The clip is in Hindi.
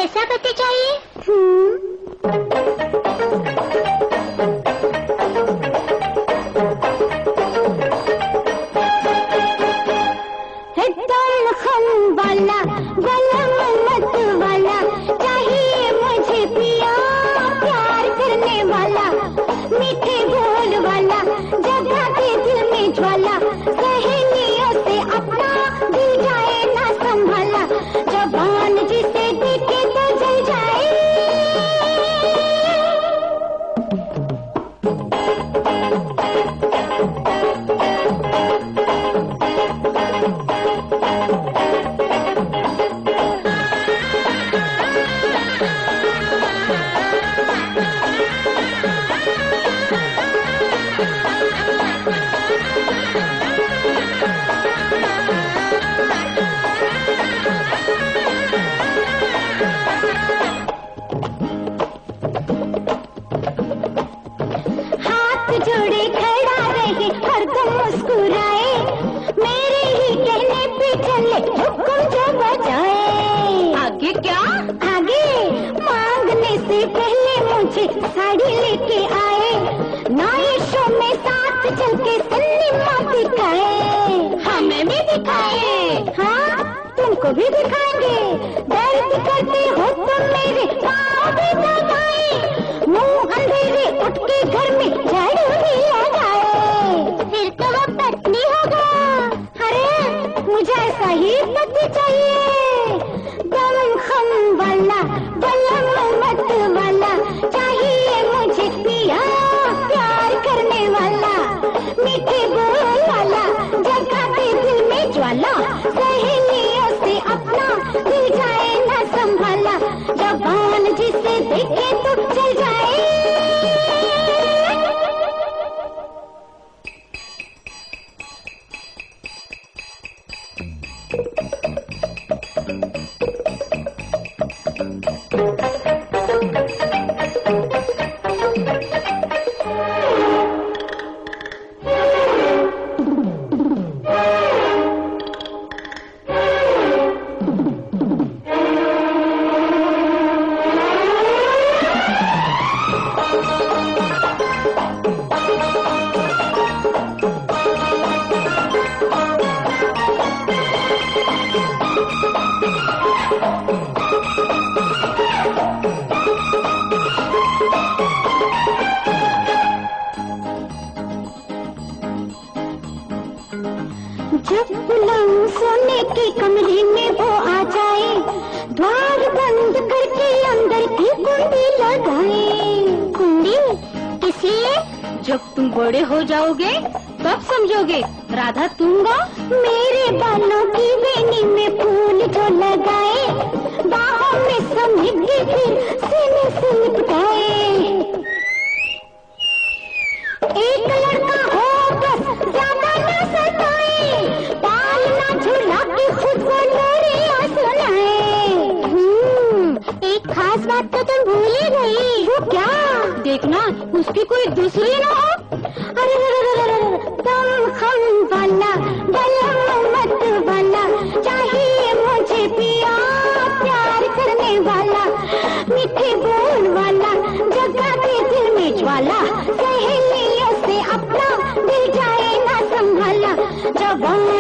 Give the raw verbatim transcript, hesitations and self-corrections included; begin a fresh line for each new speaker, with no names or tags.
ऐसा करते चाहिए।
वाला गलम मत वाला चाहिए मुझे पिया, प्यार करने वाला, मीठे बोल वाला, जगा के दिल में ज्वाला, सहेलियों से अपना दिल जाए ना संभाला, जबान जिसे देखे तो जल जाए। जोड़े खड़ा रहे हरदम मुस्कुराए, मेरे ही कहने पे चले हुक्म जो बजाए।
आगे क्या?
आगे मांगने से पहले मुझे साड़ी लेके आए, नए शो में साथ चल के सिनेमा दिखाए।
हमें भी दिखाए।
हाँ तुमको भी दिखाएंगे, दर्द करते हो तुम मेरे पाँव भी दबाए, मुंह अंधेरे उठ के घर में झाड़ू भी लगाए, फिर तो वो पत्नी होगा। अरे मुझे ऐसा ही पति चाहिए, दम खम वाला बलम मत वाला चाहिए मुझे पिया, प्यार करने वाला, मीठे बोल वाला, जगा के दिल में ज्वाला, सहेलियों से अपना दिल जाए ना संभाला, जबान जिसे देखे तो चल जाए। जब बुलाऊं सोने के कमरे में वो आ जाए, द्वार बंद करके अंदर की कुंडी लगाए।
कुंडी इसलिए जब तुम बड़े हो जाओगे तब समझोगे राधा दूंगा।
मेरे बालों की वेणी में फूल जो लगाए, बाहों में समेट के फिर सीने से लिपटाए। एक लड़का हो बस ज्यादा न सताए, बाल ना झुला के खुद को लोरियां सुनाए। हम्म, एक खास बात तो तुम भूल ही गई। वो क्या?
देखना उसकी कोई दूसरी ना हो।
अरे दम खम वाला बलम मत वाला चाहिए मुझे पिया, प्यार करने वाला, मीठे बोल वाला, जगा के दिल में ज्वाला, सहेलियों से अपना दिल जाए ना संभाला, जब